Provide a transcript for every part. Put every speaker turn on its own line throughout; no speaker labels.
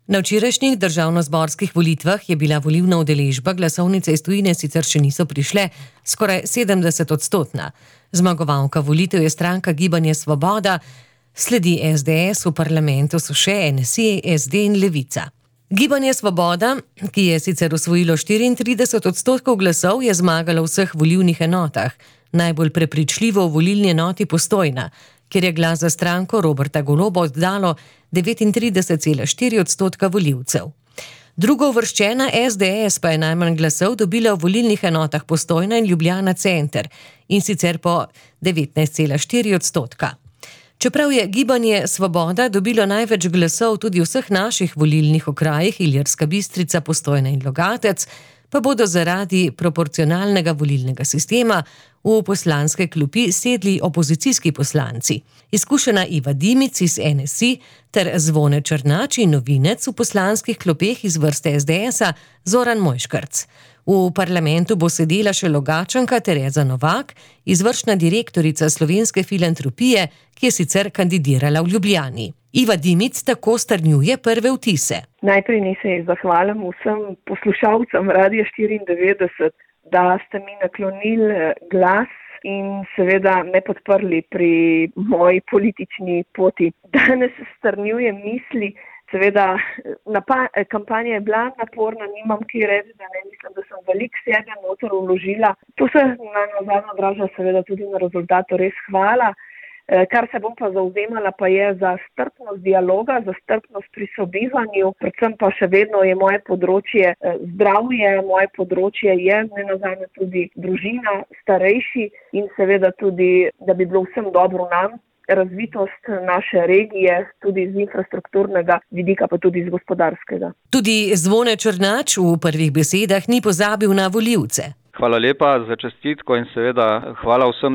Na včerajšnjih državnozborskih volitvah je bila volilna udeležba, glasovnice iz tujine sicer še niso prišle, skoraj 70-odstotna. Zmagovalka volitev je stranka Gibanje Svoboda, sledi SDS, v parlamentu so še NSI, SD in Levica. Gibanje Svoboda, ki je sicer osvojilo 34% glasov, je zmagalo v vseh volilnih enotah, najbolj prepričljivo v volilni enoti Postojna, kjer je glas za stranko Roberta Goloba oddalo 39,4% volivcev. Drugouvrščena SDS pa je najmanj glasov dobila v volilnih enotah Postojna in Ljubljana center, in sicer po 19,4%. Čeprav je Gibanje Svoboda dobilo največ glasov tudi v vseh naših volilnih okrajih, Ilirska Bistrica, Postojna in Logatec, pa bodo zaradi proporcionalnega volilnega sistema v poslanske klopi sedli opozicijski poslanci. Izkušena Iva Dimic iz NSI ter Zvone Črnač in novinec v poslanskih klopeh iz vrste SDS-a Zoran Mojškrc. V parlamentu bo sedela še Logatčanka Tereza Novak, izvršna direktorica Slovenske filantropije, ki je sicer kandidirala v Ljubljani. Iva Dimic tako strnjuje prve vtise.
Najprej naj se zahvalim vsem poslušalcem Radia 94, da ste mi naklonili glas in seveda me podprli pri moji politični poti. Danes strnjujem misli. Seveda, kampanja je bila naporna, nimam kaj reči, da ne mislim, da sem veliko sebe noter vložila. To se nazadnje odraža seveda tudi na rezultatu, res hvala. Kar se bom pa zavzemala pa je za strpnost dialoga, za strpnost pri sobivanju, predvsem pa še vedno je moje področje zdravje, moje področje je nenazadnje tudi družina, starejši in seveda tudi, da bi bilo vsem dobro nam. Razvitost naše regije, tudi z infrastrukturnega vidika, pa tudi z gospodarskega.
Tudi Zvone Črnač v prvih besedah ni pozabil na volivce.
Hvala lepa za čestitko in seveda hvala vsem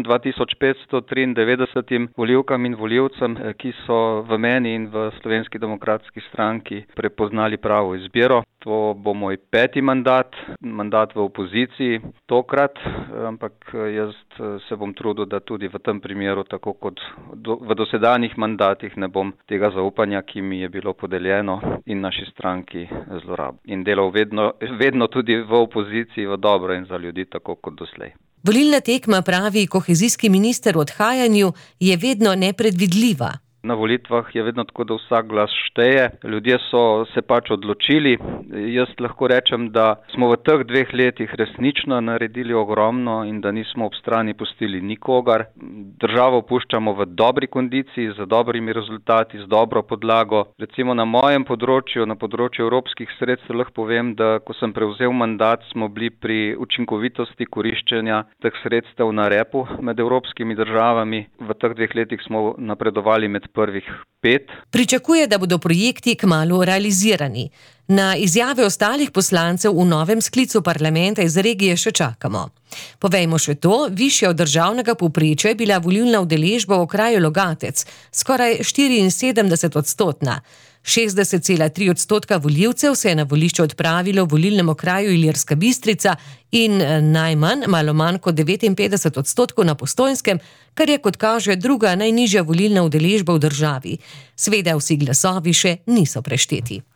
2593 volivkam in volivcem, ki so v meni in v Slovenski demokratski stranki prepoznali pravo izbiro. To bo moj 5. mandat v opoziciji tokrat, ampak jaz se bom trudil, da tudi v tem primeru, tako kot v dosedanjih mandatih, ne bom tega zaupanja, ki mi je bilo podeljeno in naši stranki zlorabil. In delal vedno tudi v opoziciji v dobro in za ljudi, tako kot doslej.
Volilna tekma, pravi kohezijski minister v odhajanju, je vedno nepredvidljiva.
Na volitvah je vedno tako, da vsak glas šteje. Ljudje so se pač odločili. Jaz lahko rečem, da smo v teh 2 letih resnično naredili ogromno in da nismo ob strani pustili nikogar. Državo puščamo v dobri kondiciji, z dobrimi rezultati, z dobro podlago. Recimo na mojem področju, na področju evropskih sredstev, lahko povem, da ko sem prevzel mandat, smo bili pri učinkovitosti koriščenja teh sredstev na repu med evropskimi državami. V teh 2 letih smo napredovali med prvih 5.
Pričakuje, da bodo projekti kmalu realizirani. Na izjave ostalih poslancev v novem sklicu parlamenta iz regije še čakamo. Povejmo še to, višja od državnega povprečja je bila volilna udeležba v okraju Logatec, skoraj 74-odstotna. 60,3% volivcev se je na volišče odpravilo v volilnem okraju Ilirska Bistrica in najmanj, malo manj kot 59% na Postojnskem, kar je, kot kaže, druga najnižja volilna udeležba v državi. Seveda vsi glasovi še niso prešteti.